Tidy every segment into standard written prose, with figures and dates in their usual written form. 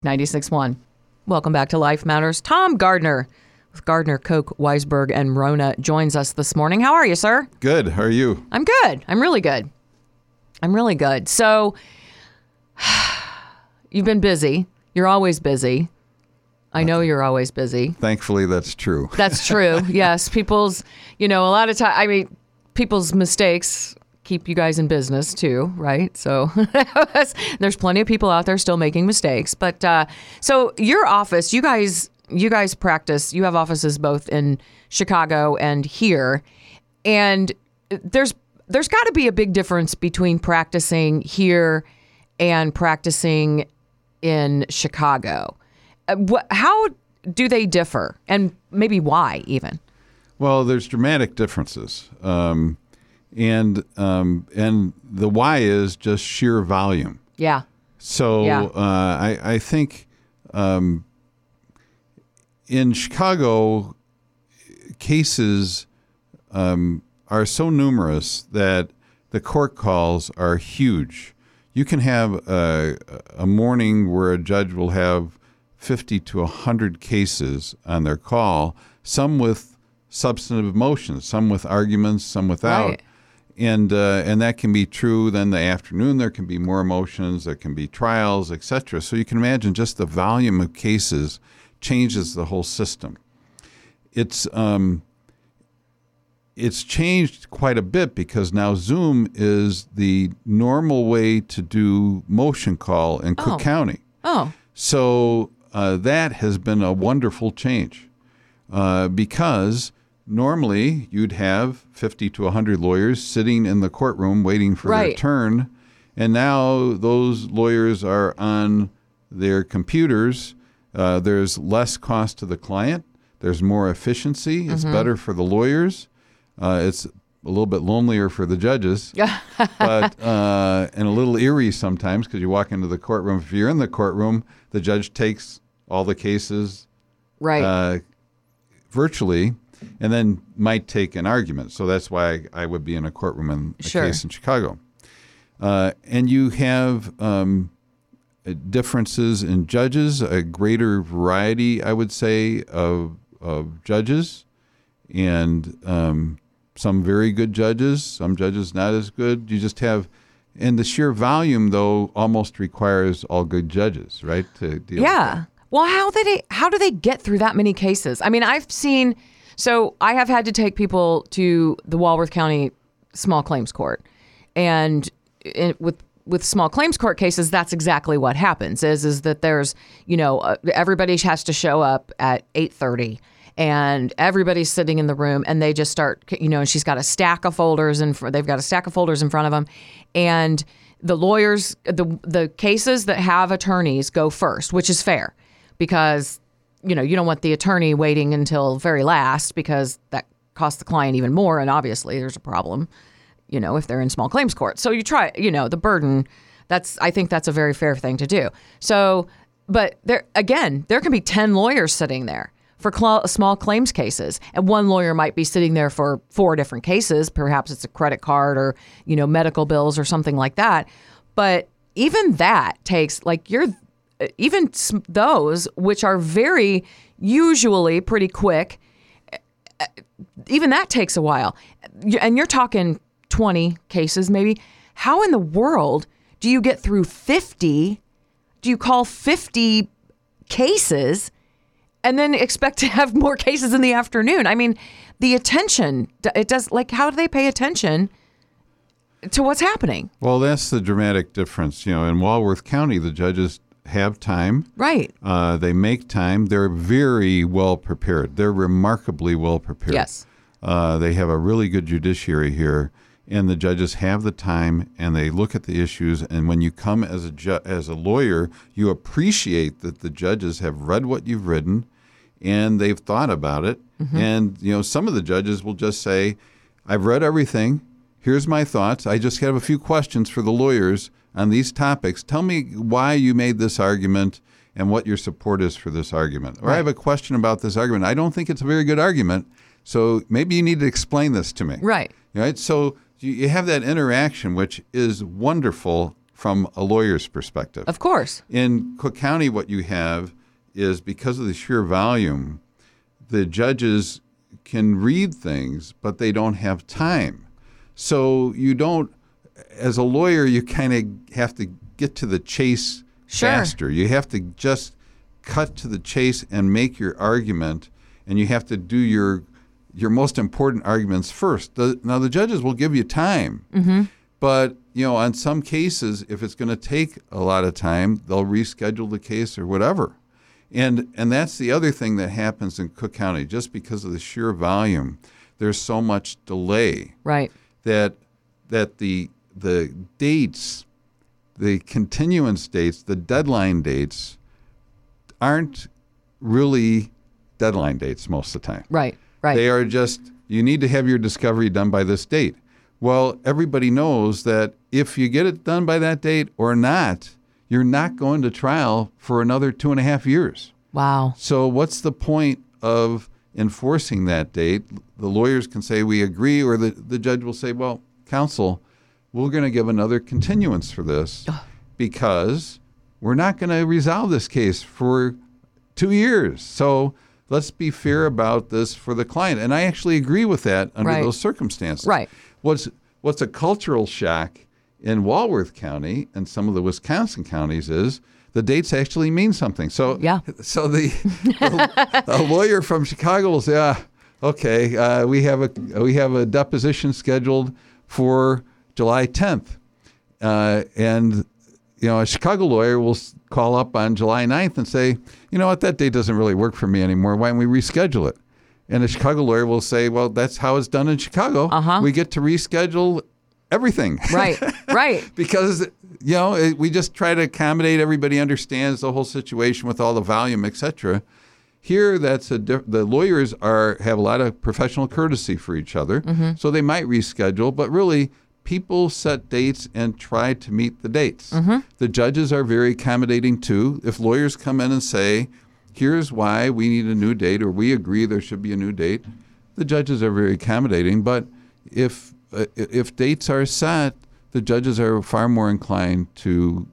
96.1. Welcome back to Life Matters. Tom Gardner with Gardner, Koch, Weisberg, and Rona joins us this morning. How are you, sir? Good. How are you? I'm good. I'm really good. So, you've been busy. You're always busy. I know you're always busy. Thankfully, that's true. That's true. Yes. People's, a lot of time, people's mistakes keep you guys in business too, right? So there's plenty of people out there still making mistakes. But so your office, you guys practice, you have offices both in Chicago and here. And there's got to be a big difference between practicing here and practicing in Chicago. How do they differ? And maybe why even? Well, there's dramatic differences. And the why is just sheer volume. Yeah. So Yeah. I think in Chicago, cases are so numerous that the court calls are huge. You can have a morning where a judge will have 50 to 100 cases on their call, some with substantive motions, some with arguments, some without. Right. And that can be true. Then the afternoon, there can be more motions, there can be trials, etc. So you can imagine just the volume of cases changes the whole system. It's changed quite a bit because now Zoom is the normal way to do motion call in Cook County. Oh. So that has been a wonderful change because normally you'd have 50 to 100 lawyers sitting in the courtroom waiting for their turn. And now those lawyers are on their computers. There's less cost to the client. There's more efficiency. It's better for the lawyers. It's a little bit lonelier for the judges, but and a little eerie sometimes because you walk into the courtroom. If you're in the courtroom, the judge takes all the cases virtually and then might take an argument. So that's why I would be in a courtroom in a case in Chicago. And you have differences in judges, a greater variety, I would say, of judges, and some very good judges, some judges not as good. You just have, and the sheer volume, though, almost requires all good judges, right? To deal with that. Well, how do they get through that many cases? I mean, so I have had to take people to the Walworth County Small Claims Court, and with small claims court cases, that's exactly what happens. Is that there's everybody has to show up at 8:30. And everybody's sitting in the room, and they just start, and she's got a stack of folders, and they've got a stack of folders in front of them. And the lawyers, the cases that have attorneys go first, which is fair, because you don't want the attorney waiting until very last because that costs the client even more. And obviously, there's a problem, if they're in small claims court. So you try, the burden. I think that's a very fair thing to do. So, but there can be 10 lawyers sitting there for small claims cases. And one lawyer might be sitting there for 4 different cases. Perhaps it's a credit card or, medical bills or something like that. But even that takes, even those, which are very usually pretty quick, even that takes a while. And you're talking 20 cases maybe. How in the world do you get through 50? Do you call 50 cases and then expect to have more cases in the afternoon? I mean, the attention, it does, how do they pay attention to what's happening? Well, that's the dramatic difference. In Walworth County, the judges have time. Right. They make time. They're very well prepared. They're remarkably well prepared. Yes. They have a really good judiciary here, and the judges have the time, and they look at the issues. And when you come as a lawyer, you appreciate that the judges have read what you've written, and they've thought about it. Mm-hmm. And some of the judges will just say, "I've read everything. Here's my thoughts. I just have a few questions for the lawyers on these topics. Tell me why you made this argument and what your support is for this argument. Or I have a question about this argument. I don't think it's a very good argument, so maybe you need to explain this to me." Right. So you have that interaction, which is wonderful from a lawyer's perspective. Of course. In Cook County, what you have is, because of the sheer volume, the judges can read things, but they don't have time. So you don't, as a lawyer, you kind of have to get to the chase faster. You have to just cut to the chase and make your argument, and you have to do your most important arguments first. Now, the judges will give you time, but on some cases, if it's going to take a lot of time, they'll reschedule the case or whatever. And that's the other thing that happens in Cook County. Just because of the sheer volume, there's so much delay. Right. That the dates, the continuance dates, the deadline dates aren't really deadline dates most of the time. Right. Right. They are just, you need to have your discovery done by this date. Well, everybody knows that if you get it done by that date or not, you're not going to trial for another 2.5 years. Wow. So what's the point of enforcing that date? The lawyers can say, we agree, or the judge will say, well, counsel, we're going to give another continuance for this because we're not going to resolve this case for 2 years. So let's be fair about this for the client. And I actually agree with that under those circumstances. Right. What's a cultural shock in Walworth County and some of the Wisconsin counties is the dates actually mean something. So the lawyer from Chicago will say, okay, we have a deposition scheduled for July 10th. And a Chicago lawyer will call up on July 9th and say, you know what, that date doesn't really work for me anymore. Why don't we reschedule it? And a Chicago lawyer will say, well, that's how it's done in Chicago. We get to reschedule everything. Right, right. Because, we just try to accommodate, everybody understands the whole situation with all the volume, et cetera. Here, the lawyers have a lot of professional courtesy for each other, so they might reschedule, but really, people set dates and try to meet the dates. The judges are very accommodating too. If lawyers come in and say, here's why we need a new date, or we agree there should be a new date, the judges are very accommodating. But if dates are set, the judges are far more inclined to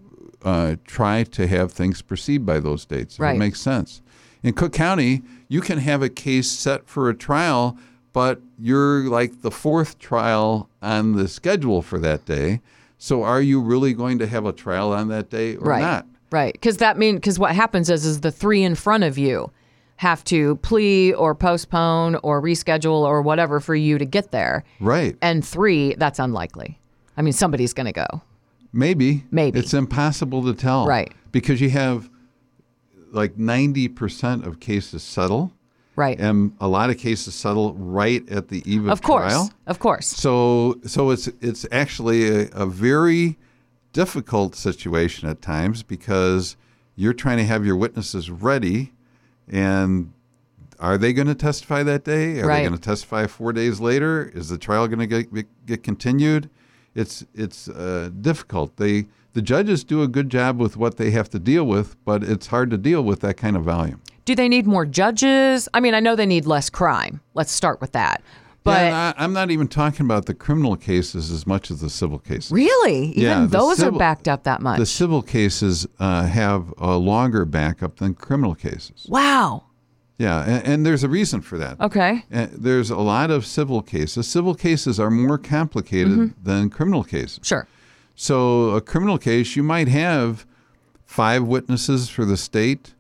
try to have things proceed by those dates. If it makes sense. In Cook County, you can have a case set for a trial, but you're like the fourth trial on the schedule for that day. So are you really going to have a trial on that day or not? Right. Because what happens is the three in front of you have to plea or postpone or reschedule or whatever for you to get there. Right. And 3, that's unlikely. I mean, somebody's going to go. Maybe. Maybe. It's impossible to tell. Right. Because you have like 90% of cases settle. Right. And a lot of cases settle right at the eve of trial. Of course. So it's actually a very difficult situation at times because you're trying to have your witnesses ready, and are they going to testify that day? Are they going to testify 4 days later? Is the trial going to get continued? It's difficult. The judges do a good job with what they have to deal with, but it's hard to deal with that kind of volume. Do they need more judges? I mean, I know they need less crime. Let's start with that. But I'm not even talking about the criminal cases as much as the civil cases. Really? Even those are backed up that much? The civil cases have a longer backup than criminal cases. Wow. Yeah, and there's a reason for that. Okay. There's a lot of civil cases. Civil cases are more complicated than criminal cases. Sure. So a criminal case, you might have 5 witnesses for the state,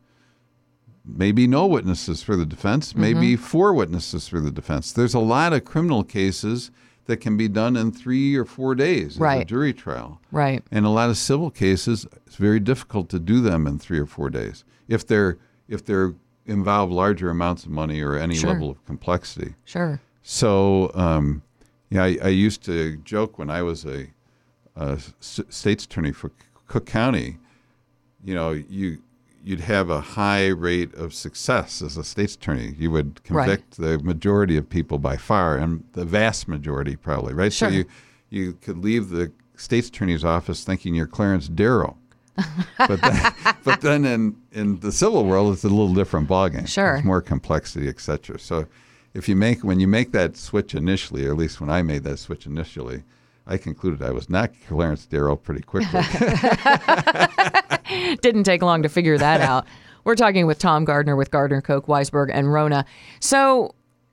maybe no witnesses for the defense, maybe 4 witnesses for the defense. There's a lot of criminal cases that can be done in 3 or 4 days as a jury trial. Right. And a lot of civil cases, it's very difficult to do them in 3 or 4 days if they're involve larger amounts of money or any level of complexity. Sure. So, I used to joke when I was a state's attorney for Cook County, you'd have a high rate of success as a state's attorney. You would convict the majority of people by far, and the vast majority probably, right? Sure. So you could leave the state's attorney's office thinking you're Clarence Darrow. But then in the civil world, it's a little different ballgame. Sure. There's more complexity, et cetera. So when you make that switch initially, or at least when I made that switch initially, I concluded I was not Clarence Darrow pretty quickly. Didn't take long to figure that out. We're talking with Tom Gardner with Gardner, Koch, Weisberg, and Rona. So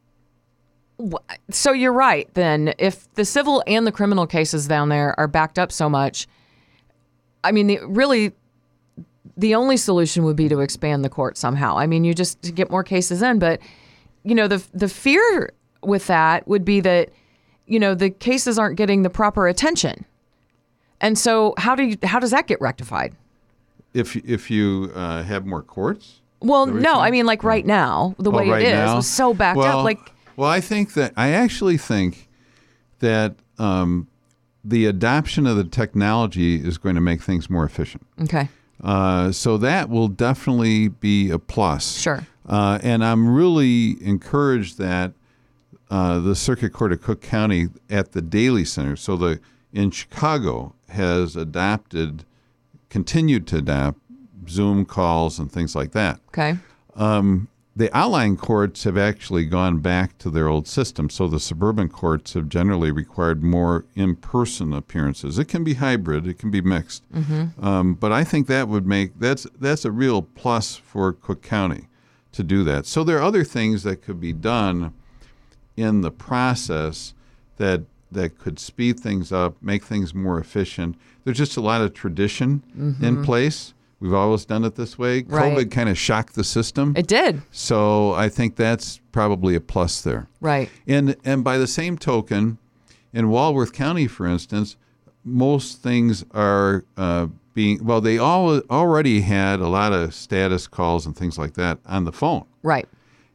you're right, then. If the civil and the criminal cases down there are backed up so much, I mean, the only solution would be to expand the court somehow. I mean, you just to get more cases in. But, the fear with that would be that, the cases aren't getting the proper attention. And so how does that get rectified? If you have more courts? Well, no, I mean, like right now, the way right it is, now? was so backed up. Well, I actually think that the adoption of the technology is going to make things more efficient. Okay. So that will definitely be a plus. Sure. And I'm really encouraged that the Circuit Court of Cook County at the Daly Center, in Chicago, has continued to adapt Zoom calls and things like that. Okay. The outlying courts have actually gone back to their old system, so the suburban courts have generally required more in-person appearances. It can be hybrid, it can be mixed, but I think that would that's a real plus for Cook County to do that. So there are other things that could be done in the process that could speed things up, make things more efficient. There's just a lot of tradition in place. We've always done it this way. Right. COVID kind of shocked the system. It did. So I think that's probably a plus there. Right. And by the same token, in Walworth County, for instance, most things are they already had a lot of status calls and things like that on the phone. Right.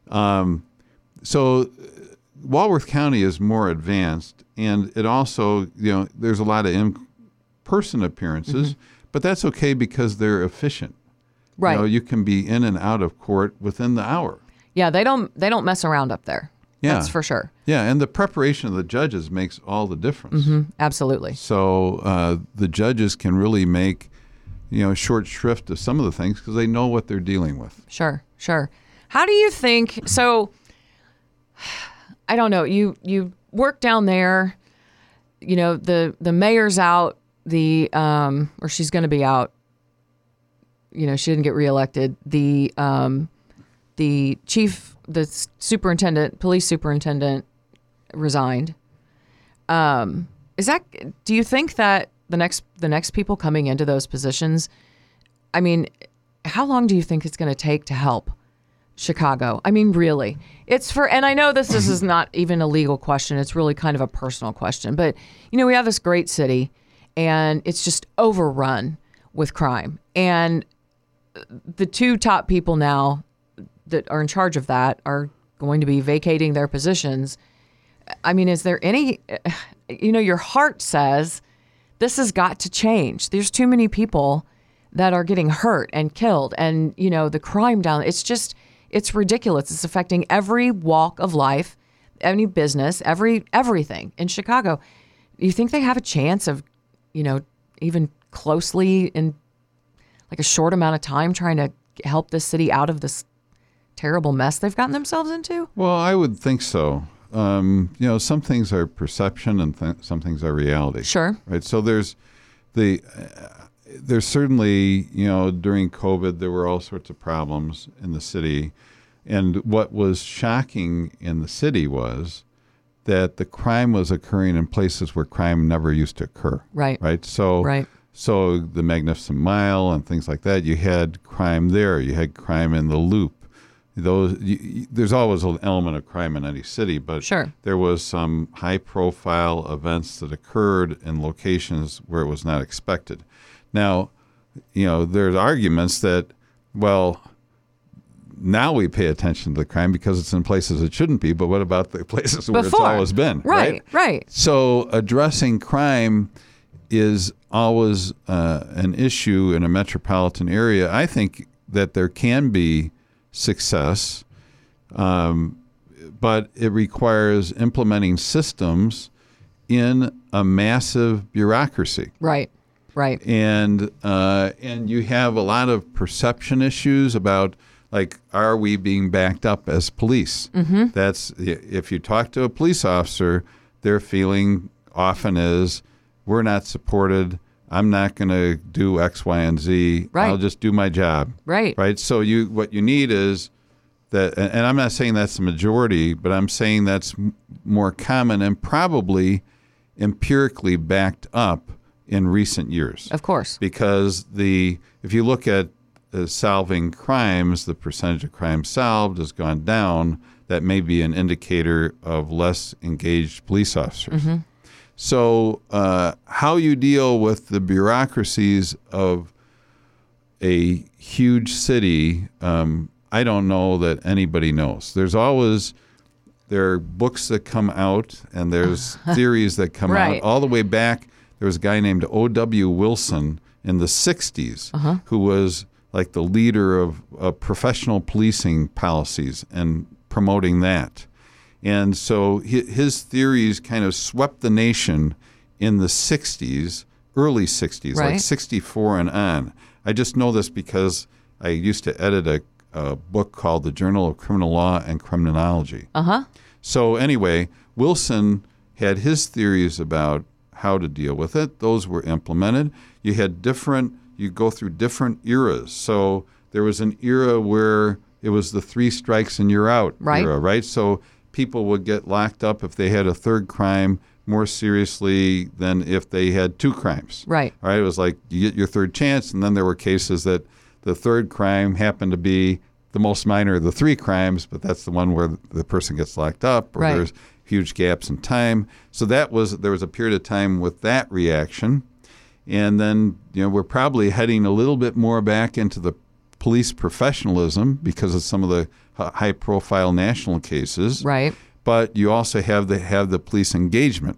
So Walworth County is more advanced, and it also, there's a lot of in-person appearances, but that's okay because they're efficient. Right. You can be in and out of court within the hour. Yeah, they don't mess around up there. Yeah. That's for sure. Yeah, and the preparation of the judges makes all the difference. Absolutely. So the judges can really make, short shrift of some of the things because they know what they're dealing with. Sure. How do you think, so, I don't know, you work down there, the mayor's out, or she's going to be out, she didn't get reelected. The police superintendent resigned. Do you think that the next people coming into those positions, I mean, how long do you think it's going to take to help Chicago? I mean, really, and I know this is not even a legal question. It's really kind of a personal question, but we have this great city and it's just overrun with crime. And the two top people now that are in charge of that are going to be vacating their positions. I mean, is there any, your heart says this has got to change. There's too many people that are getting hurt and killed, and, the crime down, it's ridiculous. It's affecting every walk of life, any business, everything in Chicago. Do you think they have a chance of, even closely in like a short amount of time trying to help this city out of this terrible mess they've gotten themselves into? Well, I would think so. Some things are perception and some things are reality. Sure. Right. So there's certainly, during COVID, there were all sorts of problems in the city. And what was shocking in the city was that the crime was occurring in places where crime never used to occur. Right. Right. So the Magnificent Mile and things like that, you had crime there. You had crime in the Loop. There's always an element of crime in any city, but sure, there was some high-profile events that occurred in locations where it was not expected. Now, there's arguments that, well, now we pay attention to the crime because it's in places it shouldn't be, but what about the places where it's always been? Right. So addressing crime is always an issue in a metropolitan area. I think that there can be success, but it requires implementing systems in a massive bureaucracy. Right. And you have a lot of perception issues about, like, are we being backed up as police? That's, if you talk to a police officer, their feeling often is we're not supported. I'm not going to do X, Y, and Z. Right. I'll just do my job. Right. Right. So what you need is that, and I'm not saying that's the majority, but I'm saying that's more common and probably empirically backed up in recent years. Of course. Because if you look at solving crimes, the percentage of crimes solved has gone down. That may be an indicator of less engaged police officers. Mm-hmm. So how you deal with the bureaucracies of a huge city, I don't know that anybody knows. There are books that come out and there's theories that come right. out. All the way back, there was a guy named O.W. Wilson in the 60s who was like the leader of professional policing policies and promoting that. And so his theories kind of swept the nation in the 60s, early 60s, right. like 64 and on. I just know this because I used to edit a book called The Journal of Criminal Law and Criminology. So anyway, Wilson had his theories about how to deal with it. Those were implemented. You go through different eras. So there was an era where it was the 3 strikes and you're out era, right? So people would get locked up if they had a third crime more seriously than if they had 2 crimes. Right. Right? It was like you get your third chance, and then there were cases that the third crime happened to be the most minor of the 3 crimes, but that's the one where the person gets locked up, or there's huge gaps in time. So there was a period of time with that reaction. And then, we're probably heading a little bit more back into the police professionalism because of some of the high-profile national cases. Right. But you also have the police engagement.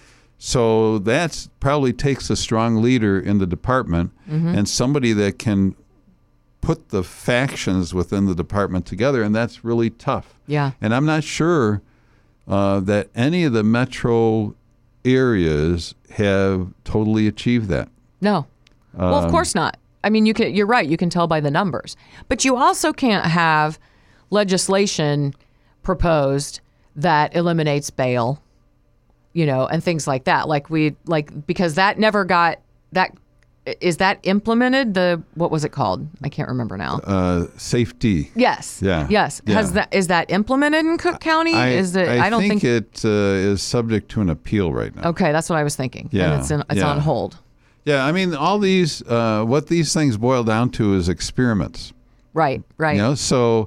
So that probably takes a strong leader in the department and somebody that can put the factions within the department together, and that's really tough. Yeah. And I'm not sure that any of the metro areas have totally achieved that. No. Well, of course not. I mean, you're right. You can tell by the numbers. But you also can't have legislation proposed that eliminates bail, and things like that. Because that never got that. Is that implemented? What was it called? I can't remember now. Safety. Yes. Yeah. Yes. Yeah. Is that implemented in Cook County? I don't think it is subject to an appeal right now. Okay, that's what I was thinking. Yeah. And it's on hold. Yeah, I mean, all these what these things boil down to is experiments. Right. So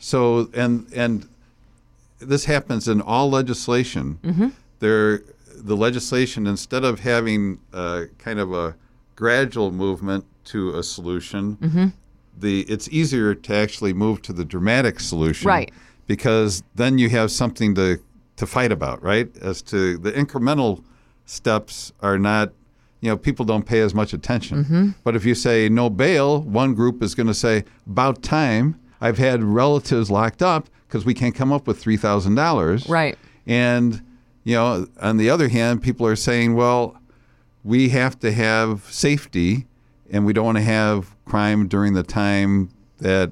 and this happens in all legislation. The legislation, instead of having kind of a gradual movement to a solution, it's easier to actually move to the dramatic solution, right? Because then you have something to fight about, right? As to the incremental steps are not, people don't pay as much attention. But if you say no bail, one group is going to say, about time. I've had relatives locked up because we can't come up with $3,000. Right. And, on the other hand, people are saying, well, we have to have safety, and we don't want to have crime during the time that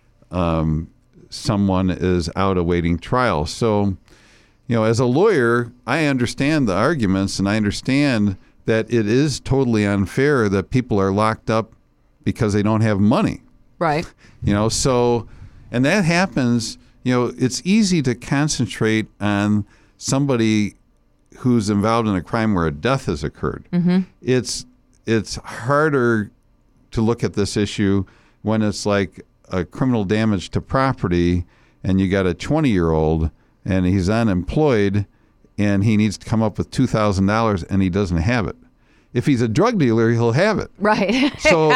someone is out awaiting trial. So, as a lawyer, I understand the arguments, and I understand that it is totally unfair that people are locked up because they don't have money. Right. And that happens, it's easy to concentrate on somebody who's involved in a crime where a death has occurred. It's harder to look at this issue when it's like a criminal damage to property and you got a 20-year-old and he's unemployed and he needs to come up with $2,000 and he doesn't have it. If he's a drug dealer, he'll have it. Right. So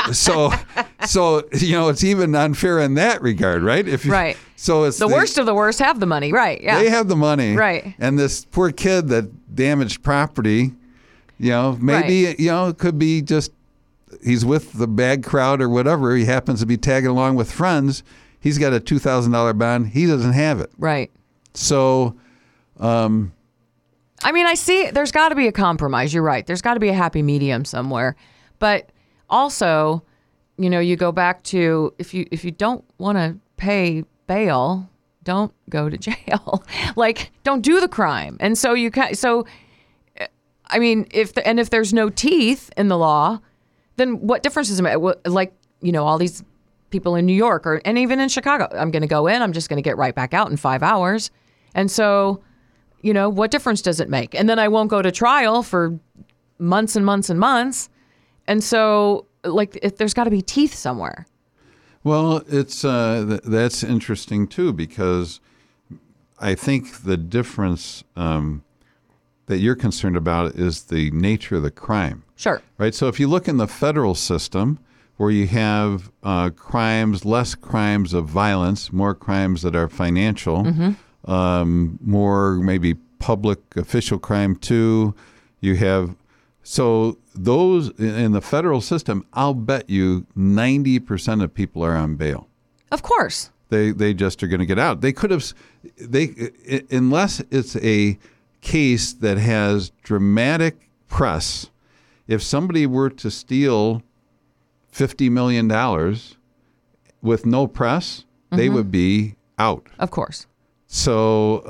it's even unfair in that regard, right? Right. So it's the worst of the worst have the money, right? Yeah. They have the money, right? And this poor kid that damaged property, maybe it could be just he's with the bad crowd or whatever. He happens to be tagging along with friends. He's got a $2,000 bond. He doesn't have it. Right. So. I mean, I see there's got to be a compromise. You're right. There's got to be a happy medium somewhere. But also, you go back to if you don't want to pay bail, don't go to jail. Don't do the crime. And so I mean, if there's no teeth in the law, then what difference does it make? Like, all these people in New York and even in Chicago, I'm going to go in, I'm just going to get right back out in 5 hours. And so, what difference does it make? And then I won't go to trial for months and months and months. And so, like, there's got to be teeth somewhere. Well, it's that's interesting, too, because I think the difference that you're concerned about is the nature of the crime. Sure. Right? So if you look in the federal system where you have crimes, less crimes of violence, more crimes that are financial, more maybe public official crime too, you have... So those in the federal system, I'll bet you 90% of people are on bail. Of course. They just are going to get out. They could have, unless it's a case that has dramatic press. If somebody were to steal $50 million with no press, they would be out. Of course. So,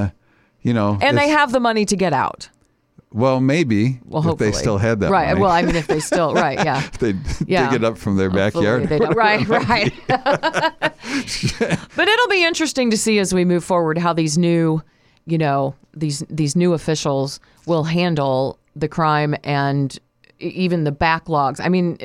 and they have the money to get out. Well, maybe. Well, hopefully. If they still had that right. money. Well, I mean, if they still, right, yeah. If they dig it up from their backyard. They don't. Right. But it'll be interesting to see as we move forward how these new, these new officials will handle the crime and even the backlogs. I mean,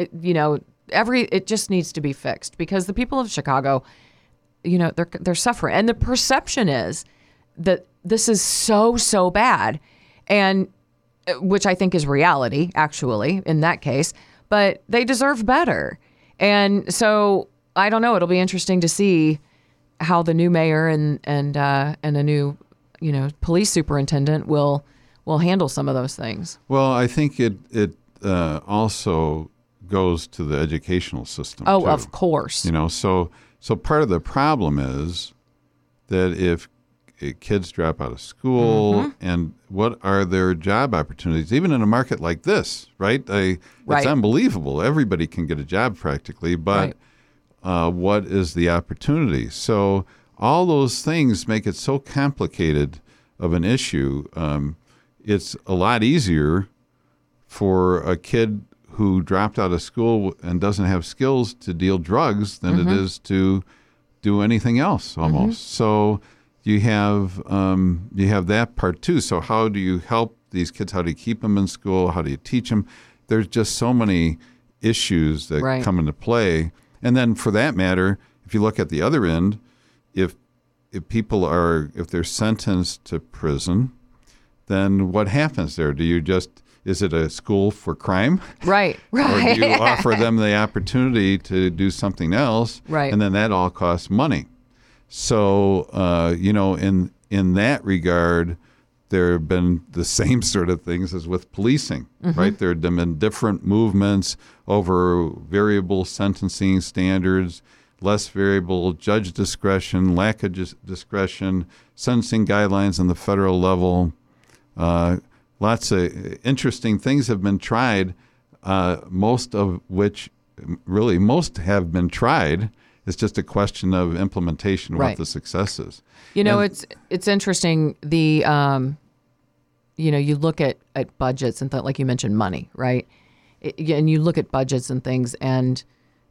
it just needs to be fixed because the people of Chicago, they're suffering. And the perception is that this is so bad. And which I think is reality, actually, in that case. But they deserve better. And so, I don't know. It'll be interesting to see how the new mayor and a new, police superintendent will handle some of those things. Well, I think it also goes to the educational system, Oh, too. of course. So part of the problem is that if kids drop out of school, and what are their job opportunities, even in a market like this, right? It's unbelievable. Everybody can get a job practically, but what is the opportunity? So all those things make it so complicated of an issue. It's a lot easier for a kid who dropped out of school and doesn't have skills to deal drugs than it is to do anything else almost. So you have that part too. So how do you help these kids? How do you keep them in school? How do you teach them? There's just so many issues that come into play. And then for that matter, if you look at the other end, if they're sentenced to prison, then what happens there? Is it a school for crime? Right. Or do you offer them the opportunity to do something else? Right. And then that all costs money. So, in that regard, there have been the same sort of things as with policing, right? There have been different movements over variable sentencing standards, less variable judge discretion, lack of discretion, sentencing guidelines on the federal level. Lots of interesting things have been tried, most have been tried. It's just a question of implementation, what the success is. It's interesting. The you look at budgets and like you mentioned, money, right? And you look at budgets and things, and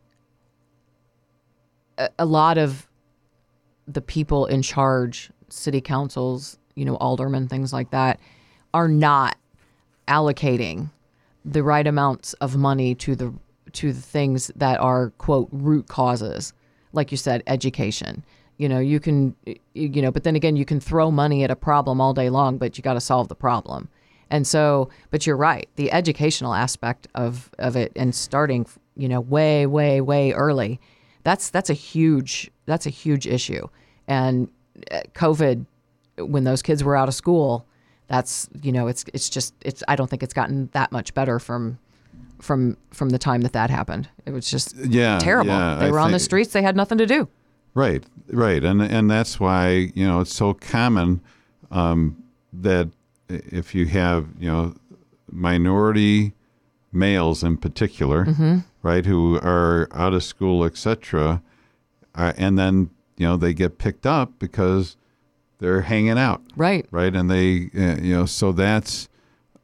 a lot of the people in charge, city councils, aldermen, things like that, are not allocating the right amounts of money to the things that are, quote, root causes. Like you said, education. You can, but then again, you can throw money at a problem all day long, but you got to solve the problem. And so, but you're right, the educational aspect of it, and starting, way, way, way early, that's a huge issue. And COVID, when those kids were out of school, that's, it's I don't think it's gotten that much better from the time that happened. It was just terrible. Yeah, they were on the streets. They had nothing to do. Right. And that's why, it's so common that if you have, minority males in particular, right, who are out of school, etc., and then, they get picked up because they're hanging out. Right. And they, so that's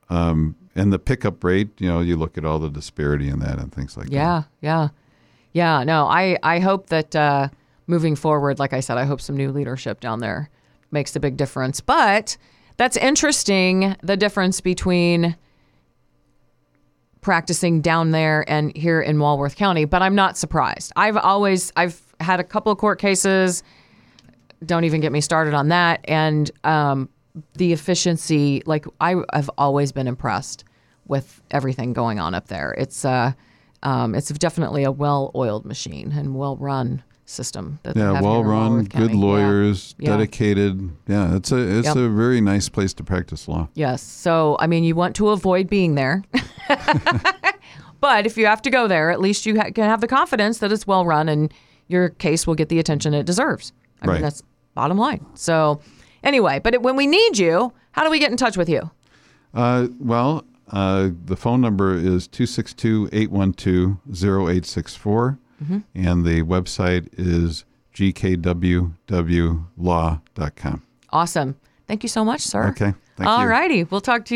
And the pickup rate, you look at all the disparity in that and things like that. Yeah. No, I hope that moving forward, like I said, I hope some new leadership down there makes a big difference. But that's interesting, the difference between practicing down there and here in Walworth County. But I'm not surprised. I've had a couple of court cases. Don't even get me started on that. And the efficiency, like I've always been impressed with everything going on up there. It's definitely a well-oiled machine and well-run system. Well-run, good lawyers, dedicated. Yeah, it's a very nice place to practice law. Yes. So, I mean, you want to avoid being there. But if you have to go there, at least you can have the confidence that it's well-run and your case will get the attention it deserves. I mean, that's bottom line. So, anyway, but when we need you, how do we get in touch with you? The phone number is 262-812-0864, and the website is gkwwlaw.com. Awesome. Thank you so much, sir. Okay. Thank you. All righty. We'll talk to you